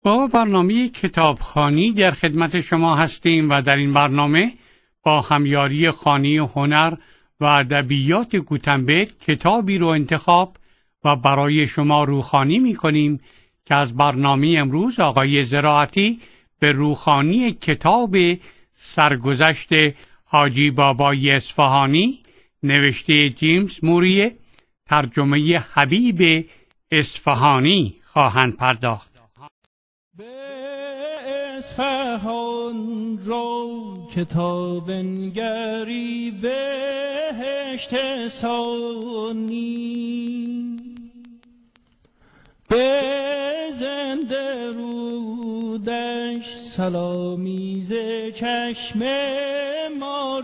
با برنامه کتابخوانی در خدمت شما هستیم و در این برنامه با همیاری خانه هنر و ادبیات گوتنبرگ کتابی رو انتخاب و برای شما روخوانی می‌کنیم که از برنامه امروز آقای زراعتی به روخوانی کتاب سرگذشت حاجی بابای اصفهانی نوشته جیمز موریه، ترجمه حبیب اصفهانی خواهند پرداخت. به اصفهان رو کتاب نگری بهشت ثانی، به زنده رودش سلامی ز چشم ما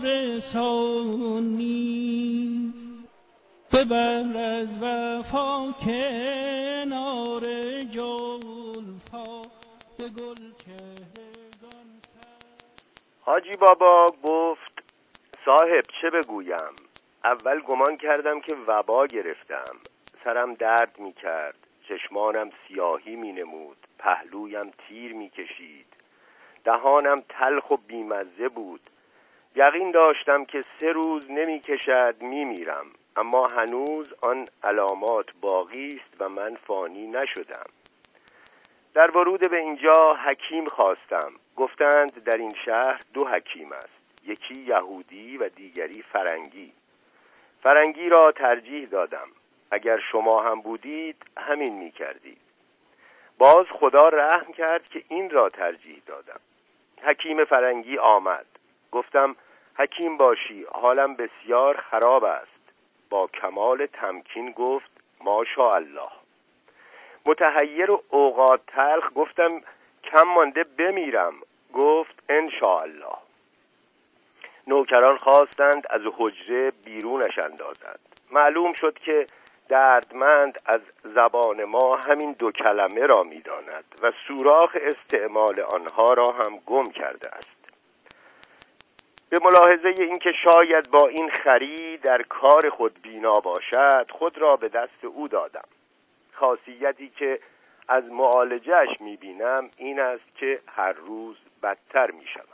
رسانی، ببر از وفا کنار جلفا به گل چهرگان. حاجی بابا گفت صاحب چه بگویم؟ اول گمان کردم که وبا گرفتم. سرم درد می کرد، چشمانم سیاهی می نمود، پهلویم تیر می کشید، دهانم تلخ و بیمزه بود. یقین داشتم که 3 روز نمی کشد می میرم، اما هنوز آن علامات باقی است و من فانی نشدم. در ورود به اینجا حکیم خواستم. گفتند در این شهر 2 حکیم است، یکی یهودی و دیگری فرنگی. فرنگی را ترجیح دادم. اگر شما هم بودید همین می کردید. باز خدا رحم کرد که این را ترجیح دادم. حکیم فرنگی آمد. گفتم حکیم باشی، حالم بسیار خراب است. با کمال تمکین گفت ماشاءالله. متحیر و اوقات تلخ گفتم کم مانده بمیرم. گفت انشاءالله. نوکران خواستند از حجره بیرونش اندازند. معلوم شد که دردمند از زبان ما همین 2 کلمه را می‌داند و سوراخ استعمال آنها را هم گم کرده است. به ملاحظه اینکه شاید با این خری در کار خود بینا باشد، خود را به دست او دادم. خاصیتی که از معالجه‌اش می‌بینم این است که هر روز بدتر می‌شوم.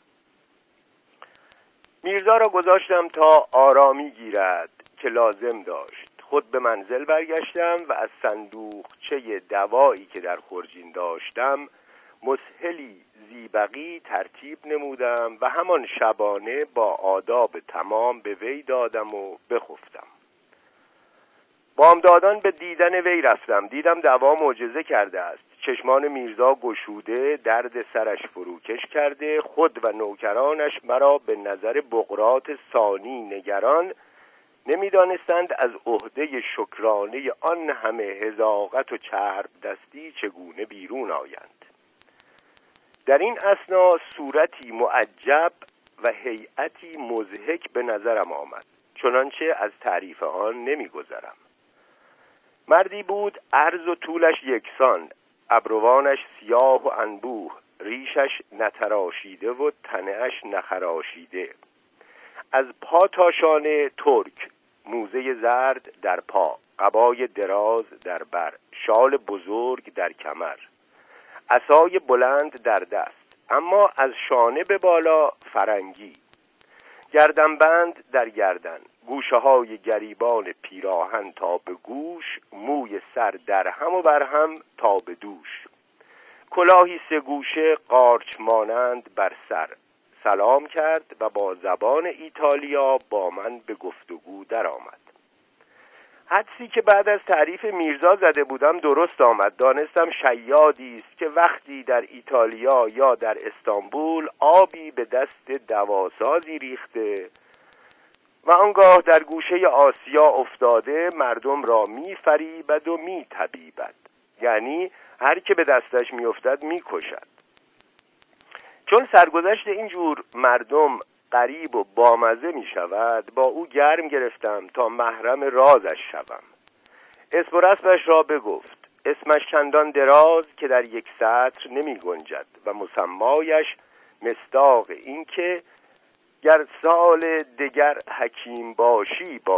میرزا را گذاشتم تا آرامی گیرد که لازم داشت. خود به منزل برگشتم و از صندوقچه دوایی که در خرجین داشتم مسهلی زیبقی ترتیب نمودم و همان شبانه با آداب تمام به وی دادم و بخفتم. بامدادان به دیدن وی رفتم. دیدم دوا معجزه کرده است. چشمان میرزا گشوده، درد سرش فروکش کرده. خود و نوکرانش مرا به نظر بقراط ثانی نگران نمی‌دانستند از عهده شکرانه آن همه حذاقت و چرب دستی چگونه بیرون آیند. در این اثنا صورتی معجب و هیئتی مضحک به نظرم آمد، چنانچه از تعریف آن نمی‌گذرم. مردی بود عرض و طولش یکسان، ابروانش سیاه و انبوه، ریشش نتراشیده و تنه‌اش نخراشیده، از پا تا شانه ترک، موزه زرد در پا، قبای دراز در بر، شال بزرگ در کمر، عصای بلند در دست، اما از شانه به بالا فرنگی، گردنبند در گردن، گوشه های گریبان پیراهن تا به گوش، موی سر در هم و بر هم تا به دوش، کلاهی 3 گوشه قارچ مانند بر سر. سلام کرد و با زبان ایتالیا با من به گفتگو در آمد. حدسی که بعد از تعریف میرزا زده بودم درست آمد. دانستم شیادی است که وقتی در ایتالیا یا در استانبول آبی به دست دواسازی ریخته و آنگاه در گوشه آسیا افتاده مردم را می‌فریبد و می‌طبیبد، یعنی هر که به دستش می‌افتد می‌کشد. چون سرگذشت اینجور مردم غریب و بامزه می شود، با او گرم گرفتم تا محرم رازش شوم. اسم و رسمش را بگفت. اسمش چندان دراز که در 1 سطر نمی گنجد و مسمایش مصداق این که گر سال دگر حکیم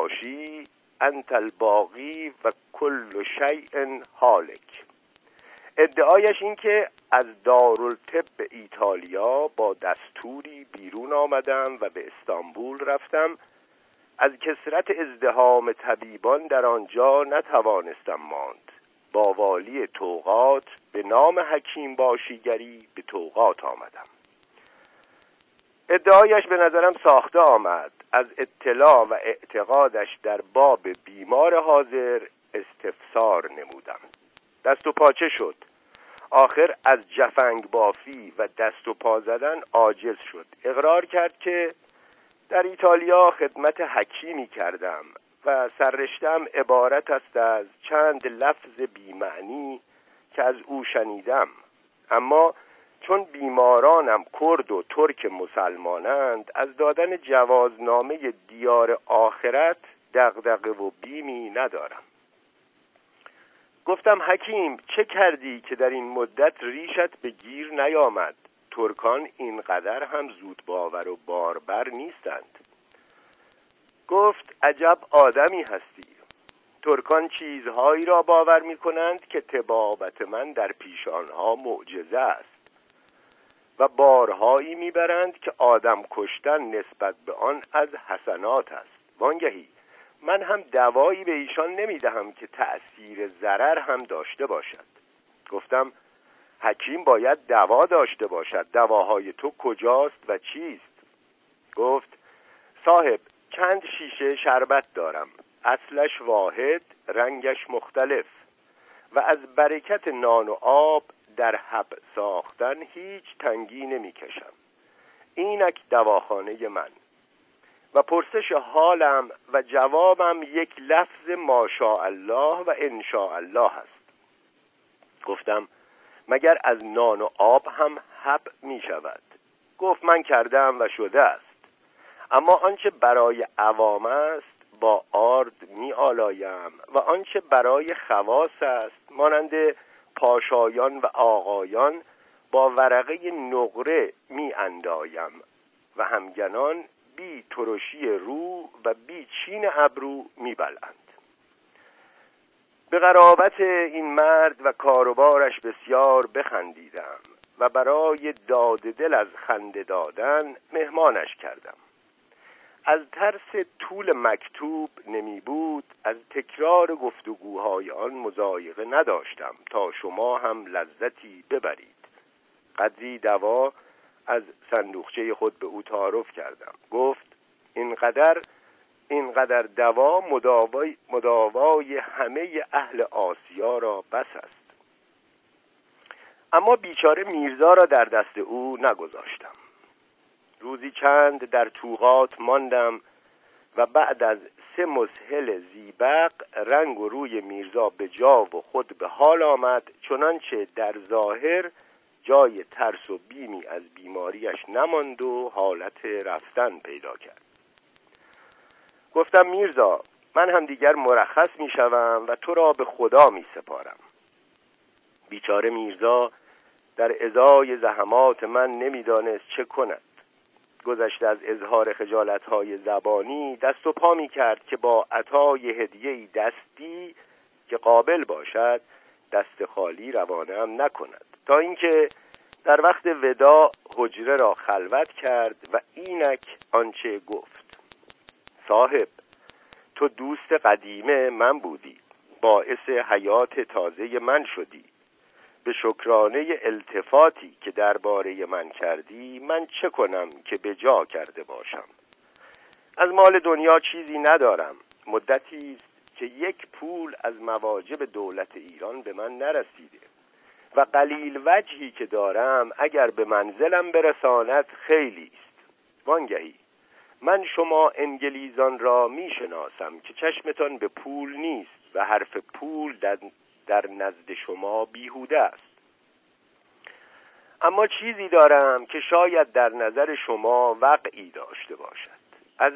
باشی انت الباقی و کل شیء هالک. ادعایش این که از دارالطب ایتالیا با دستوری بیرون آمدم و به استانبول رفتم. از کثرت ازدحام طبیبان در آنجا نتوانستم ماند. با والی توقات به نام حکیم باشیگری به توقات آمدم. ادعایش به نظرم ساخته آمد. از اطلاع و اعتقادش در باب بیمار حاضر استفسار نمودم. دست و پاچه شد. آخر از جفنگ بافی و دست و پا زدن عاجز شد. اقرار کرد که در ایتالیا خدمت حکیمی کردم و سررشته‌ام عبارت است از چند لفظ بی‌معنی که از او شنیدم. اما چون بیمارانم کرد و ترک مسلمانند، از دادن جوازنامه دیار آخرت دغدغه و بیمی ندارم. گفتم حکیم چه کردی که در این مدت ریشت به گیر نیامد؟ ترکان اینقدر هم زود باور و باربر نیستند. گفت عجب آدمی هستی. ترکان چیزهایی را باور می کنند که طبابت من در پیش آنها معجزه است و بارهایی می برند که آدم کشتن نسبت به آن از حسنات است. وانگهی من هم دوایی به ایشان نمی دهم که تأثیر ضرر هم داشته باشد. گفتم حکیم باید دوا داشته باشد. دواهای تو کجاست و چیست؟ گفت صاحب چند شیشه شربت دارم. اصلش واحد، رنگش مختلف و از برکت نان و آب در حب ساختن هیچ تنگی نمی کشم. اینک دواخانه من. و پرسش حالم و جوابم یک لفظ ماشاءالله و انشاءالله است. گفتم مگر از نان و آب هم حب می شود؟ گفت من کردم و شده است. اما آنچه برای عوام است با آرد می آلایم و آنچه برای خواص است مانند پاشایان و آقایان با ورقه نقره می اندایم و همگنان بی ترشی رو و بی چین ابرو می بلند. به قرابت این مرد و کاروبارش بسیار بخندیدم و برای داد دل از خنده دادن مهمانش کردم. از ترس طول مکتوب نمی بود از تکرار گفتگوهای آن مضایقه نداشتم تا شما هم لذتی ببرید. قدری دوا از صندوقچه خود به او تعارف کردم. گفت اینقدر دوا مداوای همه اهل آسیا را بس است. اما بیچاره میرزا را در دست او نگذاشتم. روزی چند در توقات ماندم و بعد از 3 مسهل زیبق رنگ و روی میرزا به جا و خود به حال آمد، چنانچه در ظاهر جای ترس و بیمی از بیماریش نماند و حالت رفتن پیدا کرد. گفتم میرزا من هم دیگر مرخص می شوم و تو را به خدا می سپارم. بیچاره میرزا در ازای زحمات من نمیدانست چه کند. گذشته از اظهار خجالت‌های زبانی دست و پا می کرد که با عطای هدیه‌ای دستی که قابل باشد دست خالی روانه‌ام نکند، تا اینکه در وقت وداع حجره را خلوت کرد و اینک آنچه گفت: صاحب تو دوست قدیم من بودی، باعث حیات تازه من شدی. به شکرانه التفاتی که درباره من کردی من چه کنم که به جا کرده باشم؟ از مال دنیا چیزی ندارم. مدتی است که 1 پول از مواجب دولت ایران به من نرسیده و قلیل وجهی که دارم اگر به منزلم برساند خیلی است. وانگهی من شما انگلیزان را می شناسم که چشمتان به پول نیست و حرف پول در نزد شما بیهوده است. اما چیزی دارم که شاید در نظر شما وقعی داشته باشد. از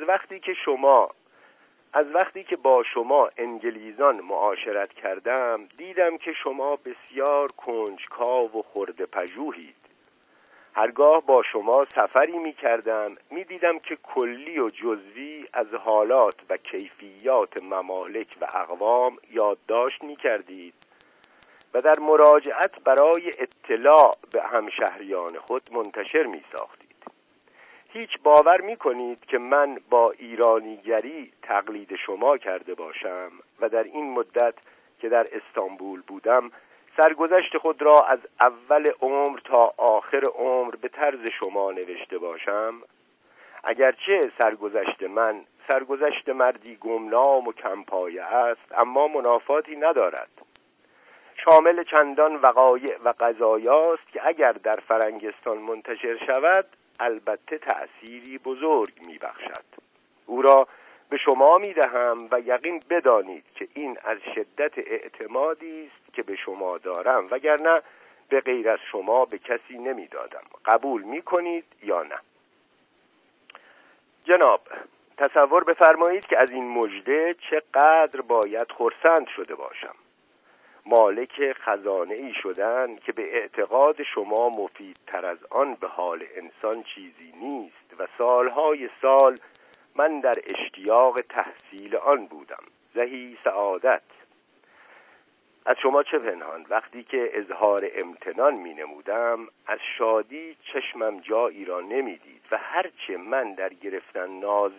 وقتی که با شما انگلیزان معاشرت کردم دیدم که شما بسیار کنجکاو و خرده پژوهید. هرگاه با شما سفری می کردم می دیدم که کلی و جزوی از حالات و کیفیات ممالک و اقوام یادداشت می کردید و در مراجعت برای اطلاع به همشهریان خود منتشر می ساختید. هیچ باور می کنید که من با ایرانیگری تقلید شما کرده باشم و در این مدت که در استانبول بودم سرگذشت خود را از اول عمر تا آخر عمر به طرز شما نوشته باشم؟ اگرچه سرگذشت من سرگذشت مردی گمنام و کمپایه است، اما منافاتی ندارد. شامل چندان وقایع و قضایاست که اگر در فرنگستان منتشر شود البته تأثیری بزرگ می‌بخشد. او را به شما می‌دهم و یقین بدانید که این از شدت اعتمادی است که به شما دارم، وگرنه به غیر از شما به کسی نمی‌دادم. قبول می‌کنید یا نه؟ جناب، تصور بفرمایید که از این مژده چقدر باید خرسند شده باشم. مالک خزانه‌ای شدن که به اعتقاد شما مفیدتر از آن به حال انسان چیزی نیست و سالهای سال من در اشتیاق تحصیل آن بودم. زهی سعادت. از شما چه پنهان، وقتی که اظهار امتنان می نمودم از شادی چشمم جایی را نمی دید و هرچه من در گرفتن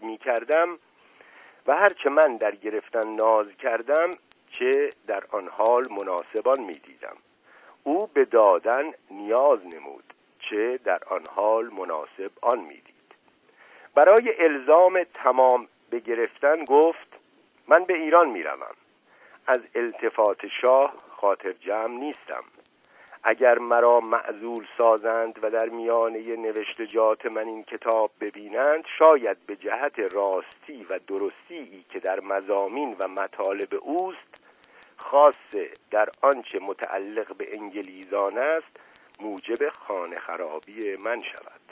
ناز کردم چه در آن حال مناسبان می دیدم. او به دادن نیاز نمود چه در آن حال مناسب آن می دید. برای الزام تمام به گرفتن گفت من به ایران می روم. از التفات شاه خاطر جمع نیستم. اگر مرا معزول سازند و در میانه نوشتجات من این کتاب ببینند، شاید به جهت راستی و درستی که در مضامین و مطالب اوست، خاصه در آنچه متعلق به انگلیزان است، موجب خانه خرابی من شود.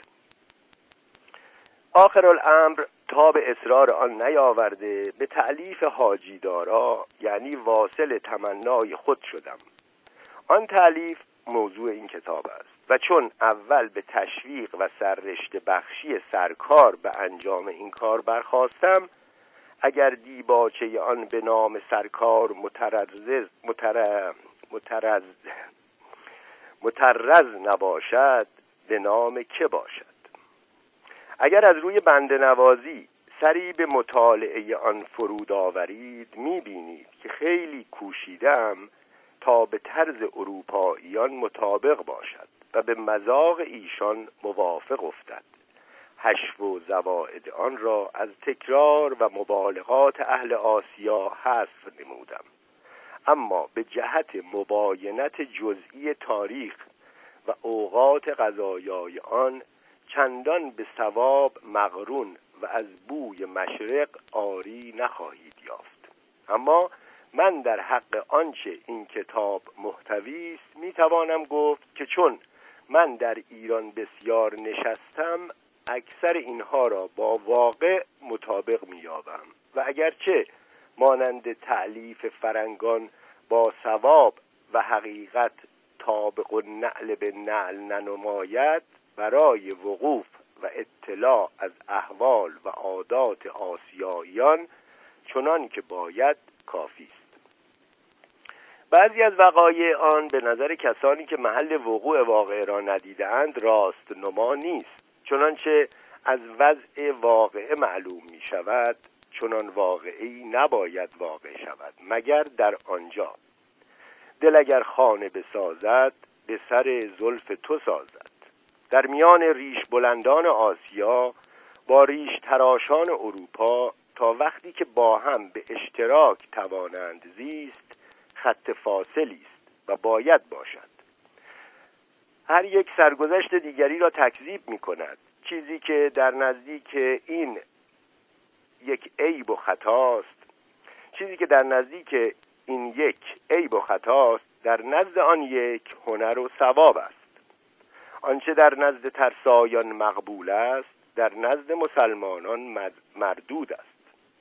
آخر الامر تا به اصرار آن نیاورده به تألیف حاجی دارا یعنی واصل تمنای خود شدم. آن تألیف موضوع این کتاب است و چون اول به تشویق و سررشته بخشی سرکار به انجام این کار برخاستم، اگر دیباچه آن به نام سرکار مترز نباشد به نام که باشد؟ اگر از روی بنده نوازی سری به مطالعه آن فرود آورید می‌بینید که خیلی کوشیدم تا به طرز اروپاییان مطابق باشد و به مذاق ایشان موافق افتد. حشو و زوائد آن را از تکرار و مبالغات اهل آسیا حذف نمودم، اما به جهت مباینت جزئی تاریخ و اوقات قضایای آن چندان به ثواب مقرون و از بوی مشرق عاری نخواهید یافت. اما من در حق آنچه این کتاب محتوی است میتوانم گفت که چون من در ایران بسیار نشستم اکثر اینها را با واقع مطابق می‌یابم و اگرچه مانند تألیف فرنگان با ثواب و حقیقت طابق النعل به نعل ننماید، برای وقوف و اطلاع از احوال و عادات آسیاییان چنان که باید کافی است. بعضی از وقایع آن به نظر کسانی که محل وقوع واقعه را ندیدند راست نما نیست. چنانچه از وضع واقعه معلوم می شود چنان واقعی نباید واقع شود مگر در آنجا. دل اگر خانه بسازد به سر زلف تو سازد. در میان ریش بلندان آسیا با ریش تراشان اروپا تا وقتی که با هم به اشتراک توانند زیست خط فاصلی است و باید باشد. هر یک سرگذشت دیگری را تکذیب می کند. چیزی که در نزدیک این یک عیب و خطاست در نزد آن یک هنر و ثواب است. آنچه در نزد ترسایان مقبول است در نزد مسلمانان مردود است.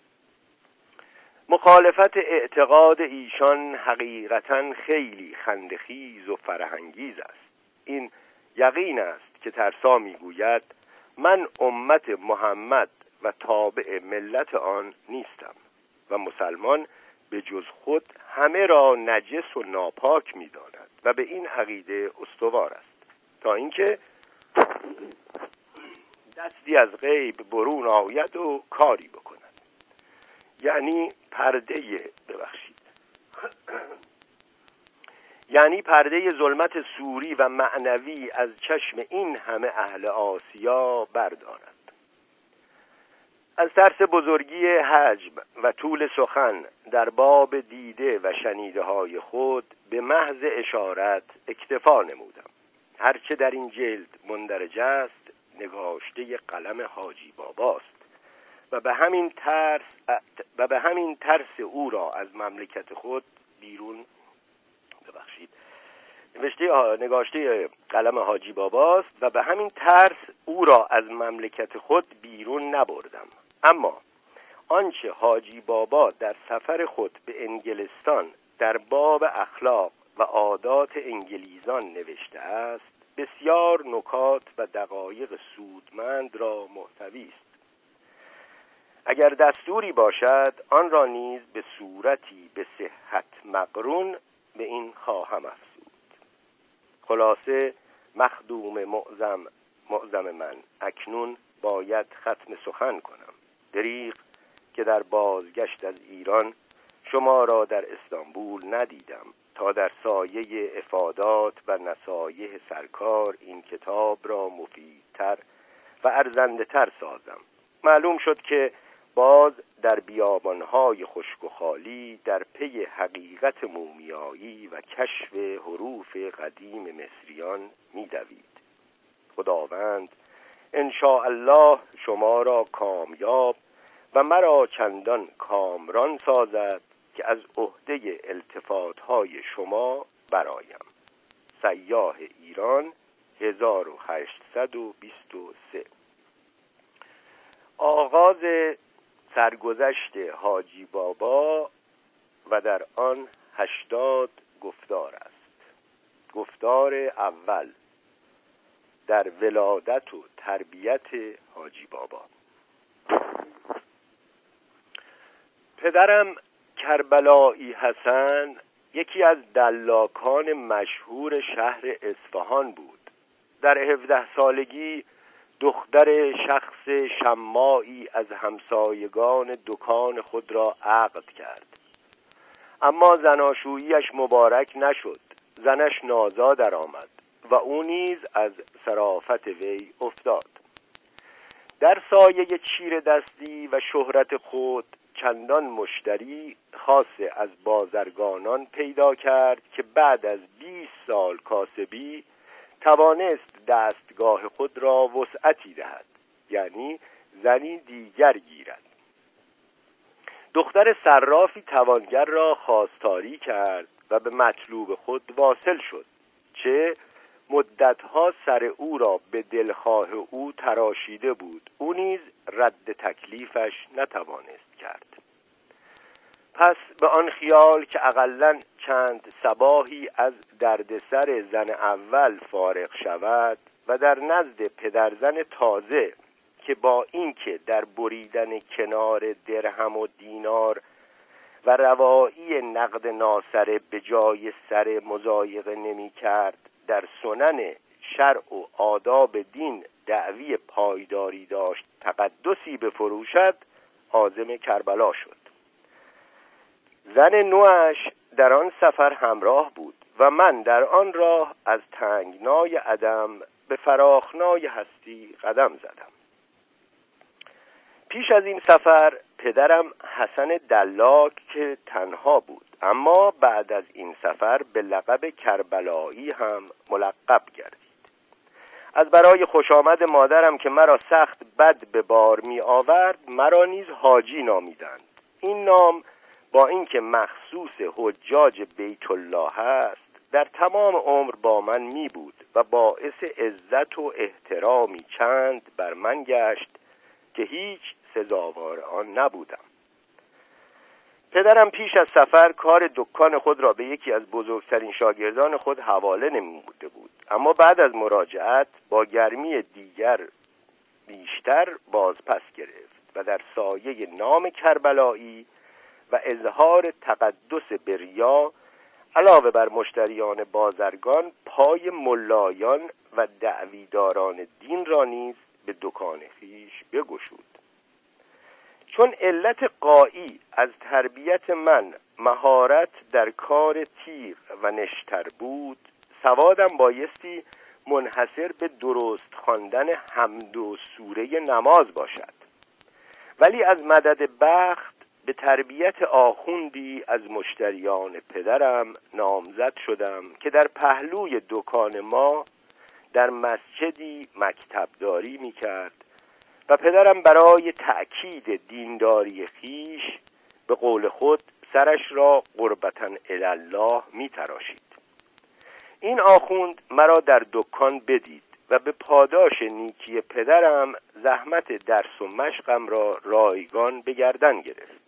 مخالفت اعتقاد ایشان حقیقتاً خیلی خندخیز و فرهنگیز است. این یقین است که ترسا میگوید من امت محمد و تابع ملت آن نیستم و مسلمان به جز خود همه را نجس و ناپاک می‌داند و به این عقیده استوار است، تا اینکه دستی از غیب برون آید و کاری بکند. یعنی پرده ظلمت سوری و معنوی از چشم این همه اهل آسیا بردارد. از ترس بزرگی حجم و طول سخن در باب دیده و شنیده های خود به محض اشارت اکتفا نمودم. هرچه در این جلد مندرج است نگاشته قلم حاجی باباست و به همین ترس او را از مملکت خود بیرون نگاشته قلم حاجی باباست و به همین ترس او را از مملکت خود بیرون نبردم. اما آنچه حاجی بابا در سفر خود به انگلستان در باب اخلاق و عادات انگلیزان نوشته است بسیار نکات و دقایق سودمند را محتوی است. اگر دستوری باشد آن را نیز به صورتی به صحت مقرون به این خواهم افزود. خلاصه مخدوم معظم من اکنون باید ختم سخن کنم. دریغ که در بازگشت از ایران شما را در استانبول ندیدم تا در سایه افادات و نصایح سرکار این کتاب را مفیدتر و ارزنده‌تر سازم. معلوم شد که باز در بیابانهای خشک و خالی در پی حقیقت مومیایی و کشف حروف قدیم مصریان می‌دوید. خداوند ان شاء الله شما را کامیاب و مرا چندان کامران سازد که از عهده التفات‌های شما برایم. سیاح ایران 1823. آغاز سرگذشت حاجی بابا و در آن 80 گفتار است. گفتار اول در ولادت و تربیت حاجی بابا. پدرم کربلایی حسن یکی از دلاکان مشهور شهر اصفهان بود. در 17 سالگی دختر شخص شماعی از همسایگان دکان خود را عقد کرد، اما زناشوییش مبارک نشد. زنش نازا درآمد و او نیز از صرافت وی افتاد. در سایه چیر دستی و شهرت خود چندان مشتری خاصه از بازرگانان پیدا کرد که بعد از 20 سال کاسبی توانست دستگاه خود را وسعتی دهد، یعنی زنی دیگر گیرد. دختر صرافی توانگر را خواستاری کرد و به مطلوب خود واصل شد، چه مدتها سر او را به دلخواه او تراشیده بود. او نیز رد تکلیفش نتوانست کرد. پس به آن خیال که اقلن چند صباحی از دردسر زن اول فارغ شود و در نزد پدرزن تازه که با اینکه در بریدن کنار درهم و دینار و روایی نقد ناصره به جای سر مضایقه نمی کرد، در سنن شرع و آداب دین دعوی پایداری داشت تقدسی بفروشد، عازم کربلا شد. زن نوش در آن سفر همراه بود و من در آن راه از تنگنای عدم به فراخنای هستی قدم زدم. پیش از این سفر پدرم حسن دلاک که تنها بود، اما بعد از این سفر به لقب کربلایی هم ملقب گردید. از برای خوش آمد مادرم که مرا سخت بد به بار می آورد مرا نیز حاجی نامیدند. این نام با اینکه مخصوص حجاج بیت الله است در تمام عمر با من می بود و باعث عزت و احترامی چند بر من گشت که هیچ سزاوار آن نبودم. پدرم پیش از سفر کار دکان خود را به یکی از بزرگترین شاگردان خود حواله نموده بود، اما بعد از مراجعت با گرمی دیگر بیشتر باز پس گرفت و در سایه نام کربلایی و اظهار تقدس به ریا علاوه بر مشتریان بازرگان پای ملایان و دعویداران دین را نیز به دکان خویش بگشود. چون علت غایی از تربیت من مهارت در کار تیغ و نشتر بود، سوادم بایستی منحصر به درست خواندن حمد و سوره نماز باشد. ولی از مدد بخت به تربیت آخوندی از مشتریان پدرم نامزد شدم که در پهلوی دکان ما در مسجدی مکتبداری می‌کرد و پدرم برای تأکید دینداری خیش به قول خود سرش را قربتاً الله می‌تراشید. این آخوند مرا در دکان بدید و به پاداش نیکی پدرم زحمت درس و مشقم را رایگان به گردن گرفت.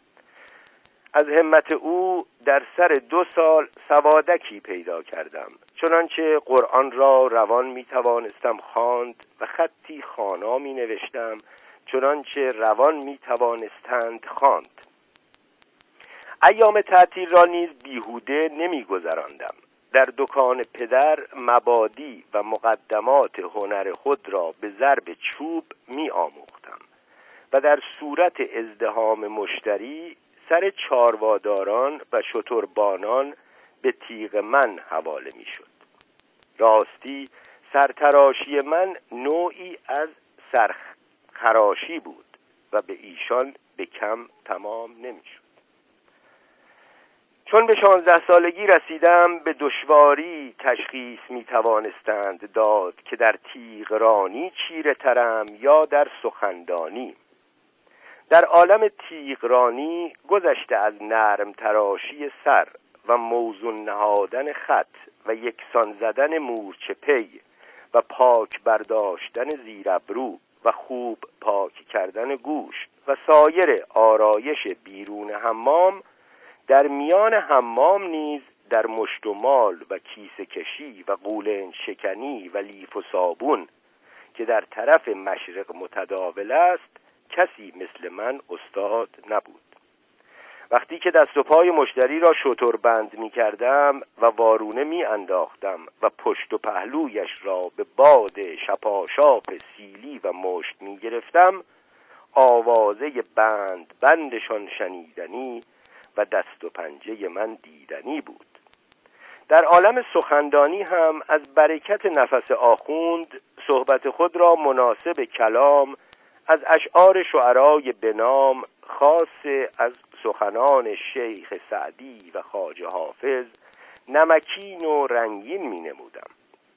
از همت او در سر 2 سال سوادکی پیدا کردم، چنانچه قرآن را روان می توانستم خواند و خطی خوانا می نوشتم چنانچه روان می توانستند خواند. ایام تعطیل را نیز بیهوده نمی گذراندم. در دکان پدر مبادی و مقدمات هنر خود را به ضرب چوب می آموختم و در صورت ازدحام مشتری سر چارواداران و شتربانان به تیغ من حواله می شد. راستی سرتراشی من نوعی از سرخراشی بود و به ایشان به کم تمام نمی شد. چون به 16 سالگی رسیدم به دشواری تشخیص می توانستند داد که در تیغرانی چیره ترم یا در سخندانی. در عالم تیغرانی گذشته از نرم تراشی سر و موزون نهادن خط و یکسان زدن مورچه پی و پاک برداشتن زیر ابرو و خوب پاک کردن گوش و سایر آرایش بیرون حمام، در میان حمام نیز در مشت و مال و کیسه کشی و قولن شکنی و لیف و صابون که در طرف مشرق متداول است کسی مثل من استاد نبود. وقتی که دست و پای مشتری را شتر بند می کردم و وارونه می انداختم و پشت و پهلویش را به باد شپاشاپ سیلی و مشت می گرفتم، آوازه بندشان شنیدنی و دست و پنجه من دیدنی بود. در عالم سخندانی هم از برکت نفس آخوند صحبت خود را مناسب کلام از اشعار شعرای بنام، خاص از سخنان شیخ سعدی و خواجه حافظ، نمکین و رنگین می نمودم.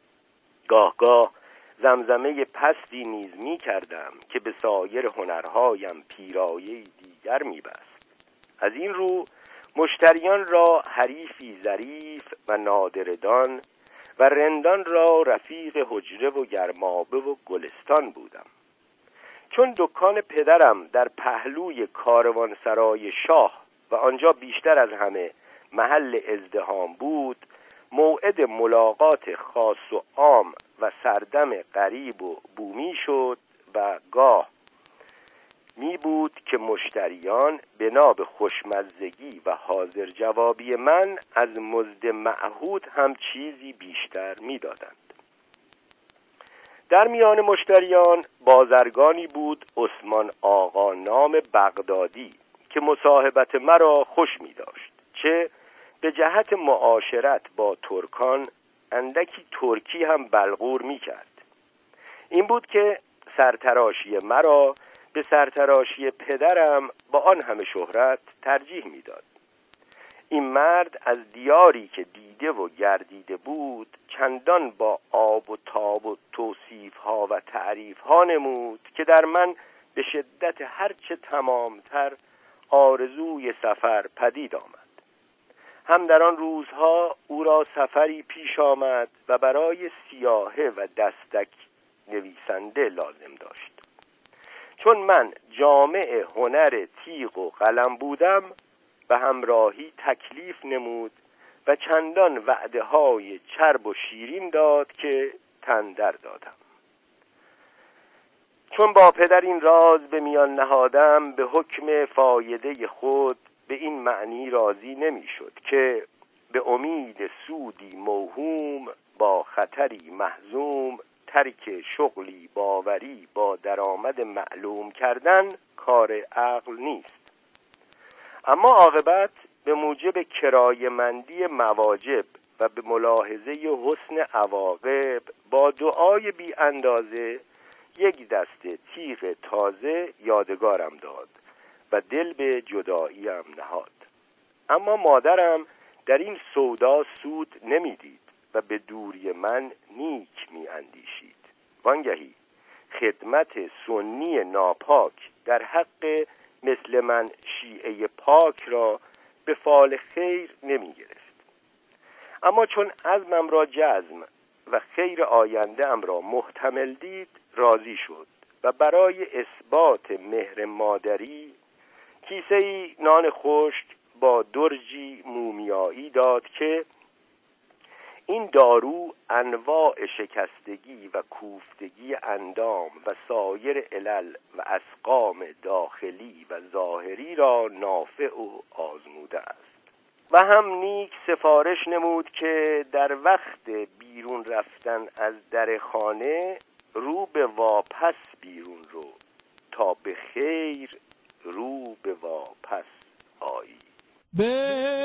گاه گاه زمزمه پستی نیز می کردم که به سایر هنرهایم پیرایه‌ای دیگر می بست. از این رو مشتریان را حریفی ظریف و نادردان و رندان را رفیق حجره و گرمابه و گلستان بودم. چون دکان پدرم در پهلوی کاروانسرای شاه و آنجا بیشتر از همه محل ازدحام بود، موعد ملاقات خاص و عام و سردم غریب و بومی شد و گاه می بود که مشتریان بنا به خوشمزگی و حاضر جوابی من از مزد معهود هم چیزی بیشتر می دادند. در میان مشتریان بازرگانی بود عثمان آقا نام بغدادی که مصاحبت مرا خوش می داشت، چه به جهت معاشرت با ترکان اندکی ترکی هم بلغور می کرد. این بود که سرتراشی مرا به سرتراشی پدرم با آن همه شهرت ترجیح می داد. این مرد از دیاری که دیده و گردیده بود چندان با آب و تاب و توصیف‌ها و تعریف‌ها نمود که در من به شدت هرچه تمامتر آرزوی سفر پدید آمد. هم در آن روزها او را سفری پیش آمد و برای سیاحه و دستک نویسنده لازم داشت. چون من جامع هنر تیغ و قلم بودم، به همراهی تکلیف نمود و چندان وعده های چرب و شیرین داد که تن در دادم. چون با پدر این راز به میان نهادم، به حکم فایده خود به این معنی راضی نمی‌شد که به امید سودی موهوم با خطری محزوم ترک شغلی باوری با درآمد معلوم کردن کار عقل نیست. اما عاقبت به موجب کرایه‌مندی مواجب و به ملاحظه حسن عواقب با دعای بی اندازه یک دسته تیغ تازه یادگارم داد و دل به جداییم نهاد. اما مادرم در این سودا سود نمیدید و به دوری من نیک می اندیشید. وانگهی خدمت سنی ناپاک در حق مثل من شیعه پاک را به فال خیر نمی گرفت. اما چون عزمم را جزم و خیر آینده ام را محتمل دید راضی شد و برای اثبات مهر مادری کیسه‌ای نان خشک با درجی مومیایی داد که این دارو انواع شکستگی و کوفتگی اندام و سایر علل و اسقام داخلی و ظاهری را نافع و آزموده است. و هم نیک سفارش نمود که در وقت بیرون رفتن از در خانه رو به واپس بیرون رو تا به خیر رو به واپس آیی. به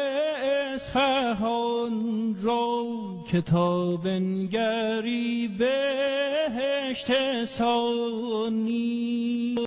اصفهان رو کتاب نگری بهشت ثانی